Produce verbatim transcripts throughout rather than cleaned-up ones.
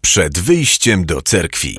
przed wyjściem do cerkwi.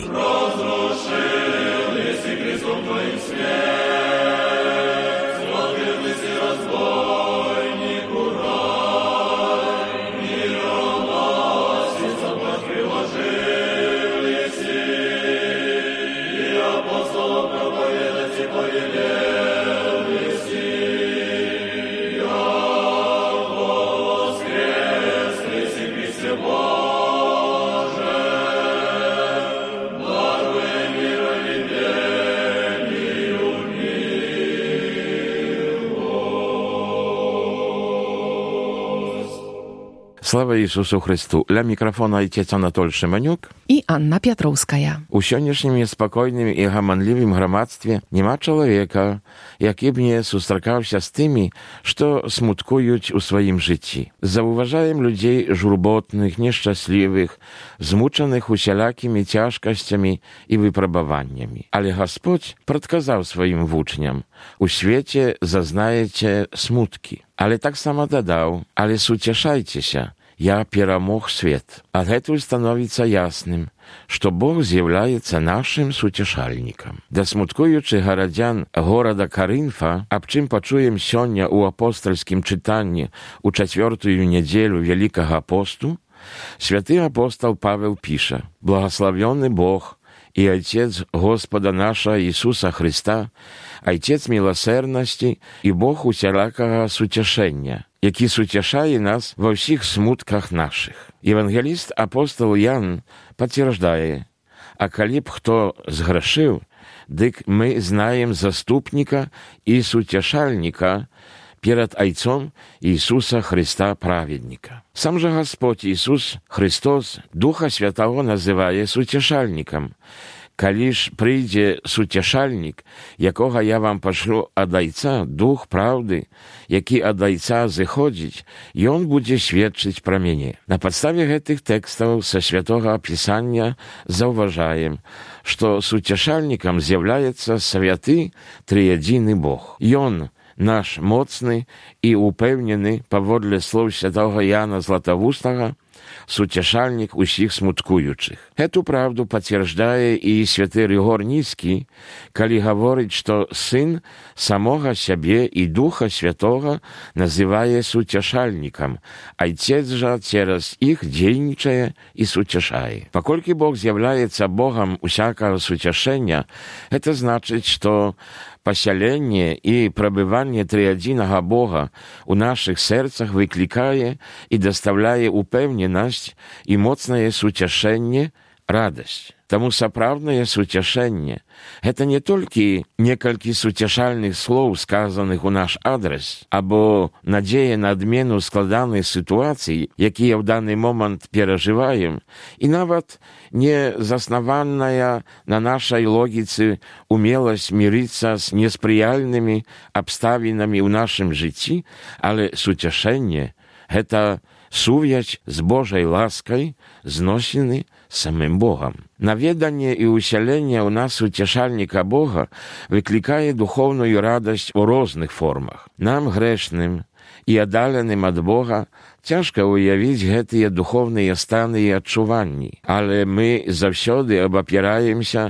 Слава Ісусу Христу! Ля мікрафона отець Анатоль Шиманюк і Анна Пятроўская. У сённяшнім неспакойным і гаманлівым грамадстве няма чалавека, які б не сустракаўся з тымі, што смуткуюць у сваім жыцці. Заўважаем людзей журботных, нешчаслівых, змучаных усялякімі цяжкасцямі і выпрабаваннямі. Але Гасподзь прадказаў сваім вучням: у свеце зазнаеце смуткі. Але таксама дадаў: але суцяшайцеся, я перамог свет. Адгэтуль становіцца ясным, што Бог з'яўляецца нашым суцяшальнікам. Да смуткуючых гарадзян горада Карынфа, аб чым пачуем сёння ў апостальскім чытанні ў чацвёртую нядзелю Вялікага посту, святы апостал Павел піша: «Благословенный Бог и Отец Господа наша Иисуса Христа, Отец милосердности и Бог усялякага суцяшэння, які суцяшае нас во всіх смутках наших». Евангеліст апостол Ян пацвярджае: «А калі б хто зграшыў, дык мы знаем заступніка і суцяшальніка перад Айцом Иисуса Христа праведніка». Сам же Господь Иисус Христос Духа Святого называе суцяшальнікам. «Калі ж прыйдзе суцяшальнік, якога я вам пашлю ад Айца, Дух правды, які ад Айца зыходзіць, ён будзе сведчыць пра мяне». На падставе гэтых тэкстаў са святога Пісання заўважаем, што суцяшальнікам з'яўляецца святы трыядзіны Бог. Ён наш моцны і упэўнены, паводле слоў святога Яна Златавустага, суцяшальнік усіх смуткуючых. Эту правду пацвярджае і святы Рыгор Нізкі, калі гаворыць, што сын самога сябе і Духа Святога называе суцяшальнікам, Айцец жа цераз іх дзейнічае і суцяшае. Паколькі Бог з'яўляецца Богам усякага суцяшэння, гэта значыць, што пасяленне і прабыванне трыядзінага Бога у нашых сэрцах выклікае і дастаўляе упэўненасць і моцнае суцяшэнне, радасць. Таму сапраўднае суцяшэнне – гэта не толькі некалькі суцяшальных слоў, сказаных у наш адрес, або надзея на адмену складанай сітуацыі, якія ў даны момант перажываем, і нават не заснаваная на нашай логіцы умеласць мірыцца з неспрыяльнымі абставінамі ў нашым жыцці, але суцяшэнне – гэта сувязь з Божай ласкай, зносіны самым Богам. Наведанне і усяленне ў нас суцяшальніка Бога выклікае духоўную радасць у розных формах. Нам, грэшным і адаленым ад Бога, цяжка ўявіць гэтыя духоўныя станы і адчуванні, але мы заўсёды абапіраемся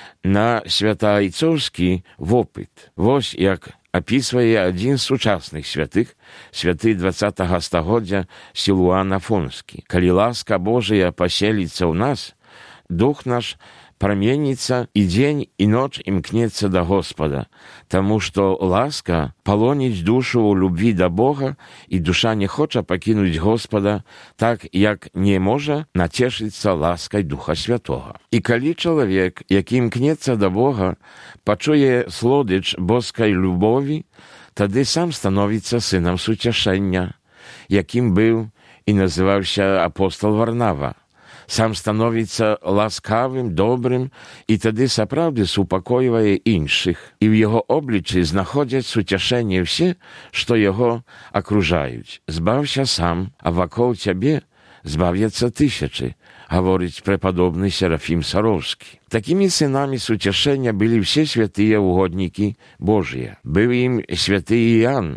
на святаайцоўскі вопыт. Вось як апісвае адзін з сучасных святых, святы дваццатага стагоддзя Сілуан Афонскі. «Калі ласка Божая паселіцца ў нас, дух наш праменіцца, і дзень, і ноч імкнецца да Господа, таму што ласка палоніць душу ў любві да Бога, і душа не хоча пакінуць Господа, так як не можа нацешыцца ласкай Духа Святога». І калі чалавек, які імкнецца да Бога, пачуе слодыч боскай любові, тады сам становіцца сынам суцяшэння, якім быў і называўся апостол Варнава. Сам становіцца ласкавым, добрым, і тады сапраўды супакойвае іншых. І ў яго обліччы знаходзяць суцяшэнне ўсе, што яго акружаюць. «Збаўся сам, а вакол цябе збавяцца тысячы», гаворыць прэпадобны Серафім Сароўскі. Такімі сынамі суцяшэння былі ўсе святыя угоднікі Божыя. Быў ім святы Іоанн,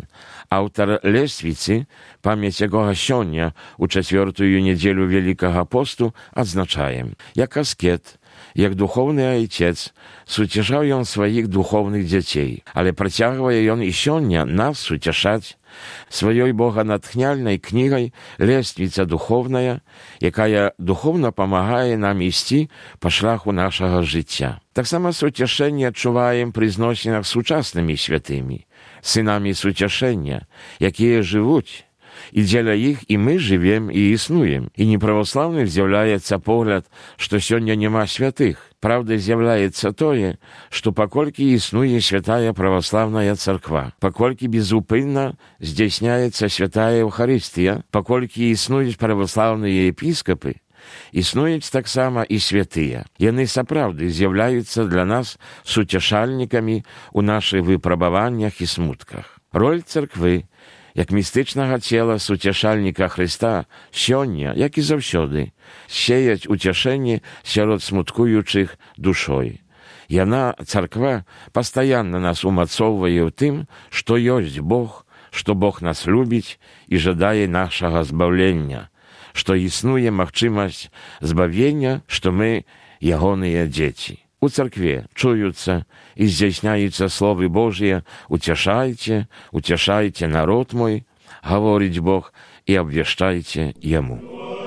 Autor Lestwicy, pamięć jego sionia u czwartą niedzielę Wielkiego Postu, odznaczają, jak asket, jak duchowny ojciec, sucieszał on swoich duchownych dzieci, ale prociągał on i sionia nas sucieszać swojej Boga natchnialnej knigą Lestwica duchowna, jaka duchowno pomaga nam iść po szlachu naszego życia. Tak samo sucieszenie odczuwają przy znosinach z współczesnymi świętymi, synami sucieszenia, jakie żyją. I dzięki ich i my żyjemy i istnujemy. I непrawославnych zjawiaється погляд, що сьогодні нема святих. Правда, з'являється тоє, що покольки існує святая православная церква, покольки безупинно здійсняється святая Евхаристія, покольки існують православні єпископи, існують так само і святые. Яны сапраўды з'являються для нас сутешальниками у наших випробуваннях і смутках. Роль церкви як містичного тіла сутішальника Христа, сьогодні, як і завсюди, сіять утішення серед смуткуючих душою. Яна, церква, постоянно нас умацовує в тим, що є Бог, що Бог нас любить і жадає нашого збавлення, що існує можливість збавлення, що ми Йогоні діти. У церкві чуються і здійсняються Слово Божє «Утешайте, утешайте народ мой», говорить Бог, і обвіщайте Йому.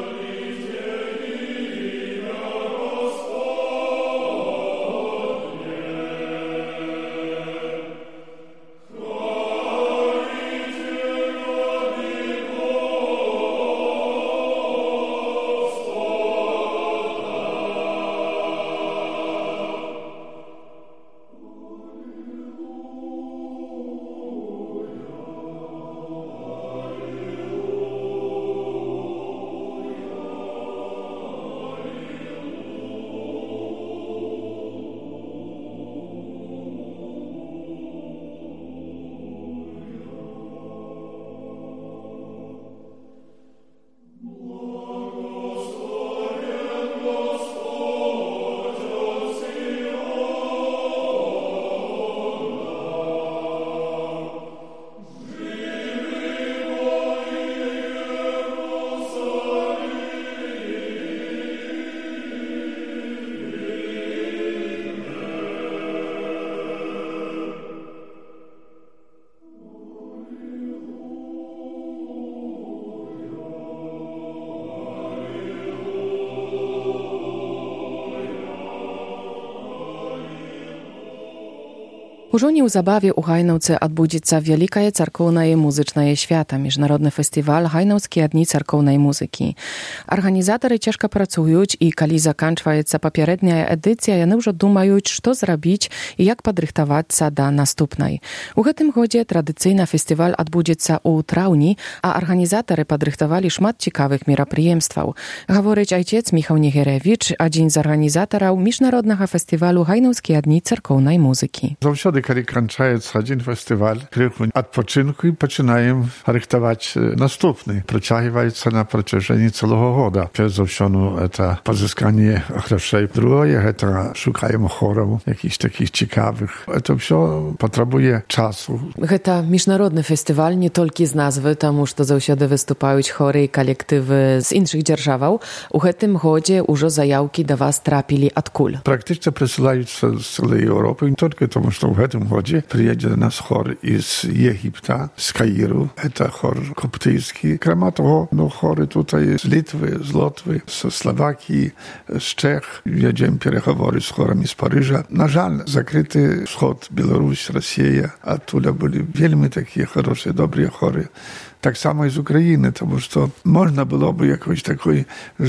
Ужо неўзабаве ў Гайнаўцы адбудзецца вялікае царкоўнае музычнае свята, міжнародны фестываль «Гайнаўскія дні царкоўнай музыкі». Арганізатары цяжка працуюць, і калі заканчваецца папярэдняя эдыцыя, яны ўжо думаюць, што зрабіць і як падрыхтавацца да наступнай. У гэтым годзе традыцыйна фестываль адбудзецца ў траўні, а арганізатары падрыхтавалі шмат цікавых мерапрыемстваў. Гаворыць айцец Міхаў Негеревіч, адзін з арганізатараў міжнароднага фестывалю «Гайнаўскія дні царкоўнай музыкі». Zawsze, kiedy kończy один festiwal, krychu odpoczynku i zaczynamy rychtować następny. Przeciągający na przestrzeni całego года. Pierwsze to pozyskanie groszy. Drugie to szukajmy chorów, jakichś takich ciekawych. To wszystko potrzebuje czasu. To międzynarodny festiwal nie tylko z nazwy, тому że zawsze występują chory i kolektywy z innych dzierżawał. U tym гоdzie już zajawki do was trafili odkul. Praktycznie przysyłają z całej Europy, nie tylko тому, że w tym гоdzie przyjedzie do nas chor z Egipta, z Kairu. To chor koptyjski. Krema tego, no chory tutaj z Litwy, z Łotwy, z Słowakii, z Czech. Jedziemy переговоры z chorami z Paryża. Na żal, zakryty wschód, Białoruś, Rosja, a tu byli wielmi takie хорошие, dobre chory. Tak samo i z Ukrainy, тому що można byłoby jakoś taki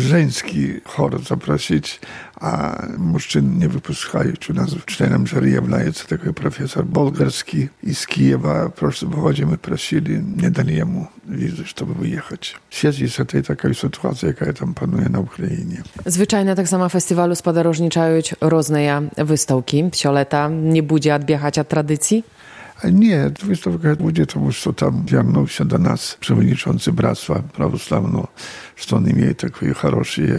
żeński chór zaprosić, a mężczyzn nie wypuszczają. U nas członem jury jest taki profesor bułgarski i z Kijewa. W proszłym pochodzie my prosili, nie dali jemu wizy, żeby wyjechać. Siedzi się tej takiej sytuacji, jaka tam panuje na Ukrainie. Zwyczajnie tak samo festiwalu spodarожniczają różne wystawki. Psioleta nie będzie odbiegać od tradycji? Nie, wystavka będzie, тому що tam wiernuł do nas przewodniczący Bractwa Prawosławnego, że on имеет такие хорошие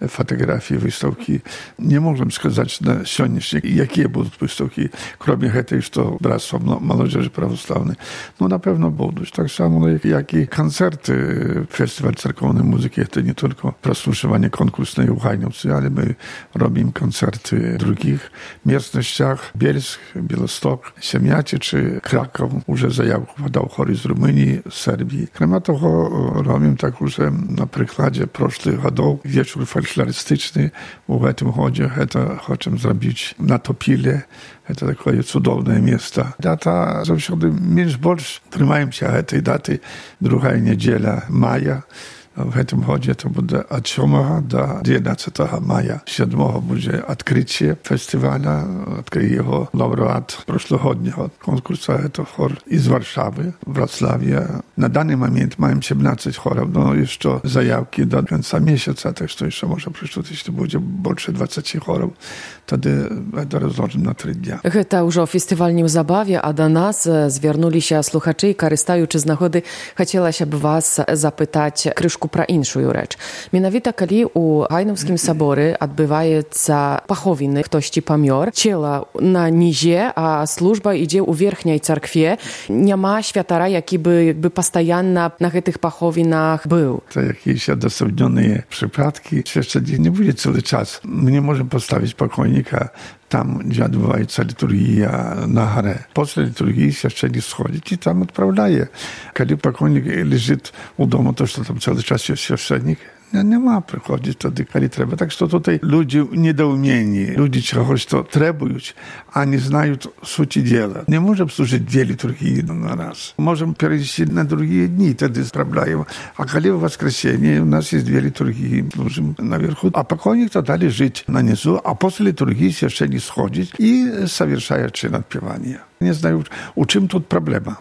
фотографии, выставки. Не можем сказать на сегодняшний, какие будут выставки, кроме этой, что Братство молодежи православной. Ну, напевно, будут. Так само, как и концерты, фестиваль церковной музыки, это не только прослушивание конкурсной у Гайновцы, але мы робим концерты в других местностях. Бельск, Білосток, Сем'ятичі, Краков, уже заявку подав хор із Румунії, Сербії. Крім того, робим так уже на прикладі прошлых годов вечер фольклористичный. В этом году это хотим сделать на Топиле. Это такое цудовное место. Дата завсёды меньше-больше. Тримаемся этой даты. Другая неделя мая. В этом году это будет от сьомого до дванадцятого мая. седьмого будет открытие фестиваля, открыл его лауреат прошлогоднего конкурса. Это хор из Варшавы, Вроцлавия. На данный момент маем семнадцать хоров, но еще заявки до конца месяца, так что еще можно пришло, если будет больше двадцати хоров. Тогда это разложим на три дня. Гэта ўжо фестываль неўзабаве, а да нас звярнуліся слухачы, карыстаючы з нагоды, хацелася б вас запытаць крышку пра іншую рэч. Менавіта калі ў Гайнаўскім саборы адбываецца паховіны, хтосьці памёр, цела на нізе, а служба ідзе ў верхняй царкве, няма святара, які бы якby пастаянна на гэтых паховінах быў. To jakieś odosobnione przypadki. Świadczenie nie będzie cały czas. My nie możemy postawić pokojnika tam, gdzie odbywa liturgia na górę. После liturgii świadczenik schodzi i tam odprawdaje. Kiedy pokojnik leży u domu, to że tam cały czas jest świadczenik, nie ma przychodzić wtedy, kiedy trzeba. Tak że tutaj ludzie niedoumieni, ludzie czegoś to trebują, a nie znają suci dzieła. Nie możemy służyć dwie liturgii na raz. Możemy przejść na drugie dni, wtedy sprawdzają. A kiedy w Воскресенье u nas jest dwie liturgii, służymy na wierchu, a pokojnik to dalej żyć na nizu, a после liturgii świadczenik schodzi i совершает czyn odpiewania. Nie znają, u czym tu problema.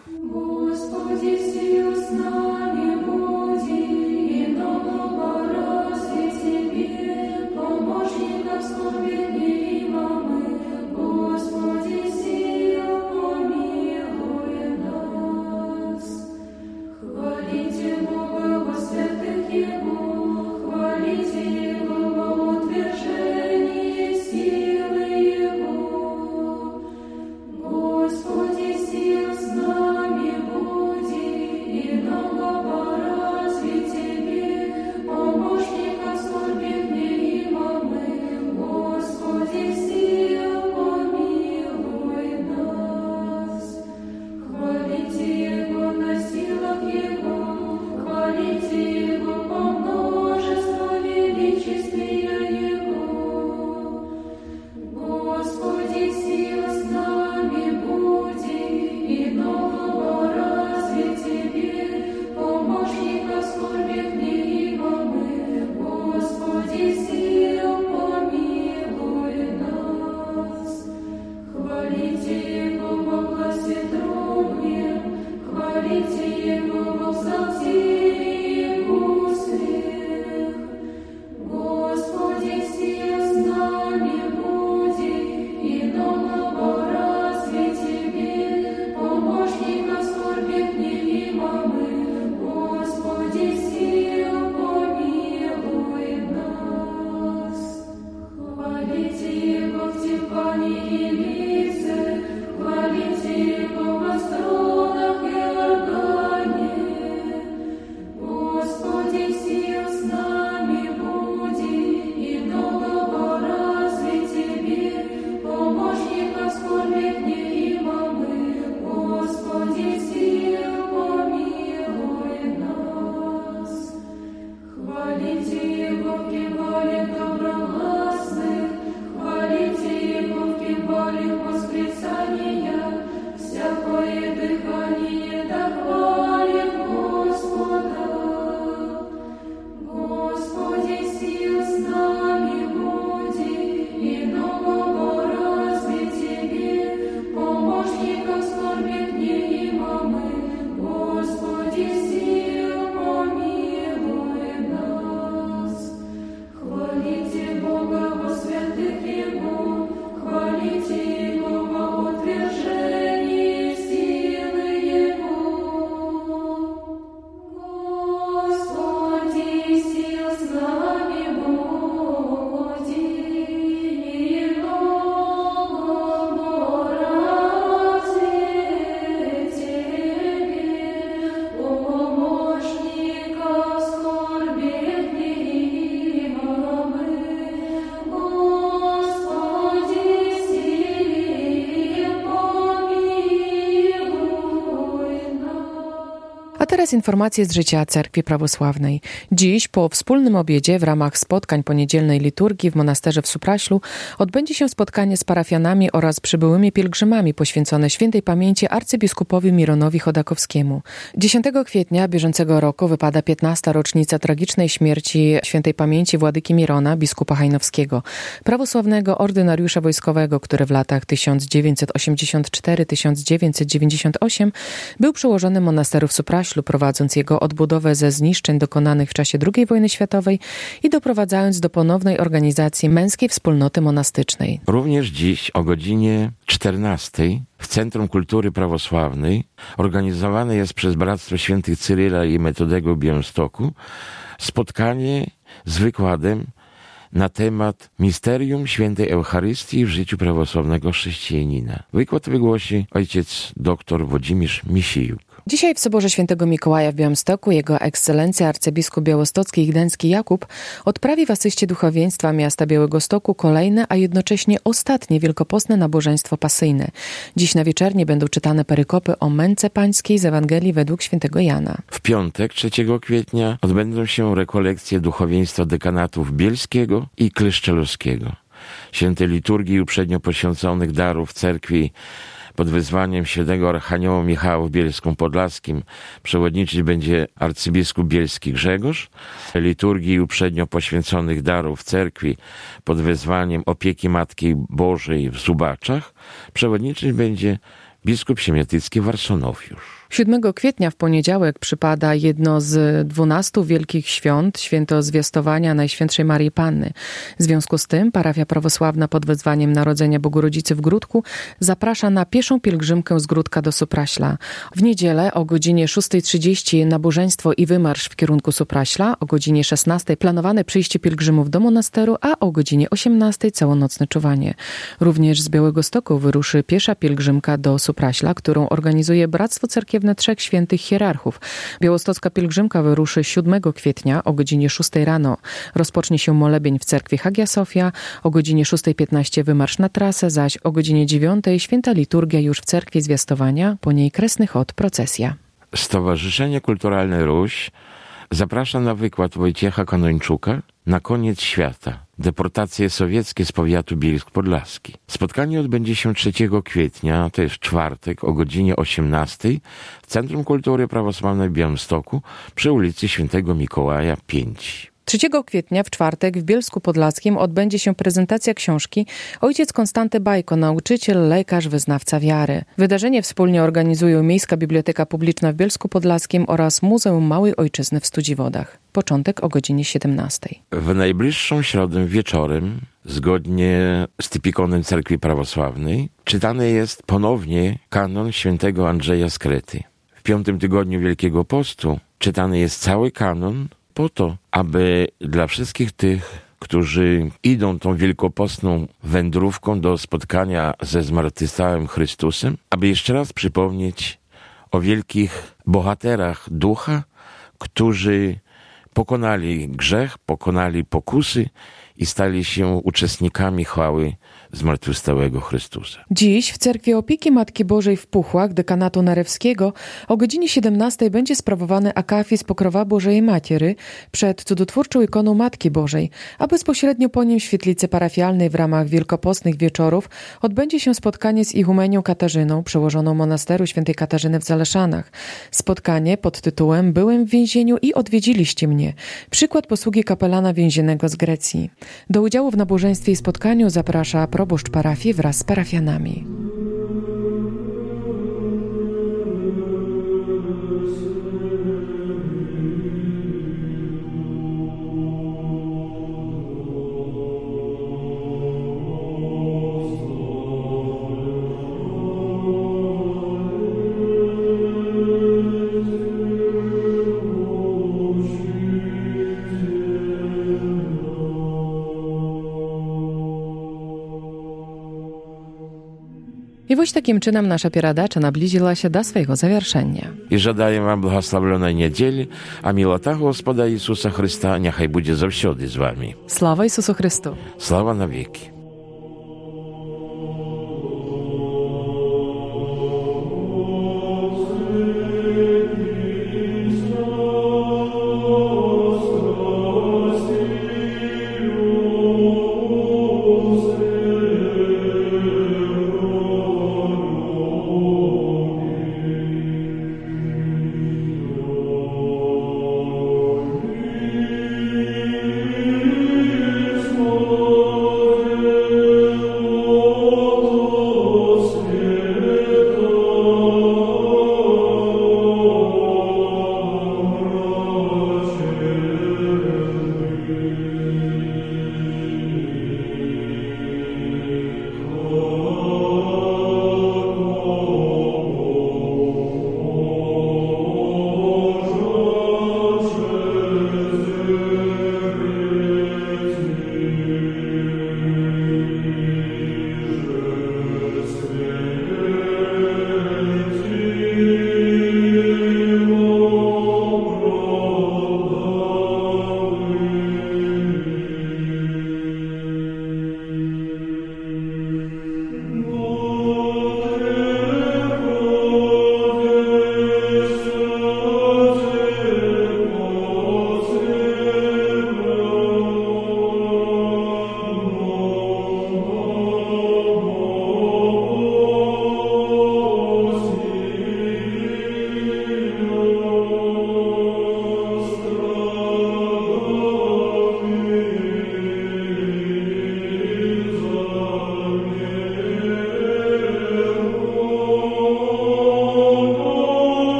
Господи, сил с нами. teraz informacje z życia Cerkwi Prawosławnej. Dziś po wspólnym obiedzie w ramach spotkań poniedzielnej liturgii w monasterze w Supraślu odbędzie się spotkanie z parafianami oraz przybyłymi pielgrzymami poświęcone świętej pamięci arcybiskupowi Mironowi Chodakowskiemu. dziesiątego kwietnia bieżącego roku wypada piętnasta rocznica tragicznej śmierci świętej pamięci władyki Mirona, biskupa hajnowskiego, prawosławnego ordynariusza wojskowego, który w latach tysiąc dziewięćset osiemdziesiąt cztery do tysiąc dziewięćset dziewięćdziesiąt osiem był przełożonym monasteru w Supraślu, prowadząc jego odbudowę ze zniszczeń dokonanych w czasie drugiej wojny światowej i doprowadzając do ponownej organizacji męskiej wspólnoty monastycznej. Również dziś o godzinie czternastej w Centrum Kultury Prawosławnej organizowane jest przez Bractwo Świętych Cyryla i Metodego w Białymstoku spotkanie z wykładem na temat Misterium Świętej Eucharystii w życiu prawosławnego chrześcijanina. Wykład wygłosi ojciec dr Włodzimierz Misijuk. Dzisiaj w Soborze Świętego Mikołaja w Białymstoku Jego Ekscelencja arcybiskup białostocki i gdański Jakub odprawi w asyście duchowieństwa miasta Białegostoku kolejne, a jednocześnie ostatnie wielkopostne nabożeństwo pasyjne. Dziś na wieczernie będą czytane perykopy o męce pańskiej z Ewangelii według świętego Jana. W piątek, trzeciego kwietnia, odbędą się rekolekcje duchowieństwa dekanatów bielskiego i kleszczelowskiego. Świętej liturgii uprzednio poświęconych darów cerkwi pod wezwaniem świętego Archanioła Michała w Bielsku Podlaskim przewodniczyć będzie arcybiskup bielski Grzegorz. Liturgii uprzednio poświęconych darów cerkwi pod wezwaniem opieki Matki Bożej w Zubaczach przewodniczyć będzie biskup siemiatycki Warsonofiusz. siódmego kwietnia w poniedziałek przypada jedno z dwunastu wielkich świąt, święto zwiastowania Najświętszej Maryi Panny. W związku z tym parafia prawosławna pod wezwaniem Narodzenia Bogorodzicy w Gródku zaprasza na pieszą pielgrzymkę z Gródka do Supraśla. W niedzielę o godzinie szósta trzydzieści nabożeństwo i wymarsz w kierunku Supraśla, o godzinie szesnastej planowane przyjście pielgrzymów do monasteru, a o godzinie osiemnastej całonocne czuwanie. Również z Białegostoku wyruszy piesza pielgrzymka do Supraśla, którą organizuje Bractwo Cerkiewne Trzech Świętych Hierarchów. Białostocka pielgrzymka wyruszy siódmego kwietnia o godzinie szóstej rano. Rozpocznie się molebień w cerkwi Hagia Sofia, o godzinie szósta piętnaście wymarsz na trasę, zaś o godzinie dziewiątej święta liturgia już w cerkwi Zwiastowania, po niej kresny chód, procesja. Stowarzyszenie Kulturalne Ruś zaprasza na wykład Wojciecha Kanończuka Na koniec świata. Deportacje sowieckie z powiatu Bielsk Podlaski. Spotkanie odbędzie się trzeciego kwietnia, to jest czwartek, o godzinie osiemnastej w Centrum Kultury Prawosławnej w Białymstoku przy ulicy Świętego Mikołaja pięć. trzeciego kwietnia w czwartek w Bielsku Podlaskim odbędzie się prezentacja książki Ojciec Konstanty Bajko, nauczyciel, lekarz, wyznawca wiary. Wydarzenie wspólnie organizują Miejska Biblioteka Publiczna w Bielsku Podlaskim oraz Muzeum Małej Ojczyzny w Studziwodach. Początek o godzinie siedemnastej. W najbliższą środę wieczorem, zgodnie z typikonem Cerkwi Prawosławnej, czytany jest ponownie kanon świętego Andrzeja z Krety. W piątym tygodniu Wielkiego Postu czytany jest cały kanon, po to, aby dla wszystkich tych, którzy idą tą wielkopostną wędrówką do spotkania ze zmartwychwstałym Chrystusem, aby jeszcze raz przypomnieć o wielkich bohaterach ducha, którzy pokonali grzech, pokonali pokusy i stali się uczestnikami chwały zmartwychwstałego Chrystusa. Dziś w Cerkwi Opieki Matki Bożej w Puchłach dekanatu narewskiego o godzinie siedemnastej będzie sprawowany akafis Pokrowa Bożej Matiery przed cudotwórczą ikoną Matki Bożej, a bezpośrednio po nim w świetlicy parafialnej w ramach wielkopostnych wieczorów odbędzie się spotkanie z ihumenią Katarzyną, przełożoną monasteru świętej Katarzyny w Zaleszanach. Spotkanie pod tytułem Byłem w więzieniu i odwiedziliście mnie. Przykład posługi kapelana więzionego z Grecji. Do udziału w nabożeństwie i spotkaniu zaprasza proboszcz parafii wraz z parafianami. I właśnie takim czynem nasza pieradacza nabliżyła się do swojego zawieszenia. I żadaję wam błogosławionej niedzieli, a milota Gospoda Jezusa Chrysta niechaj będzie zawsze z wami. Sława Jezusu Chrystu. Sława na wieki.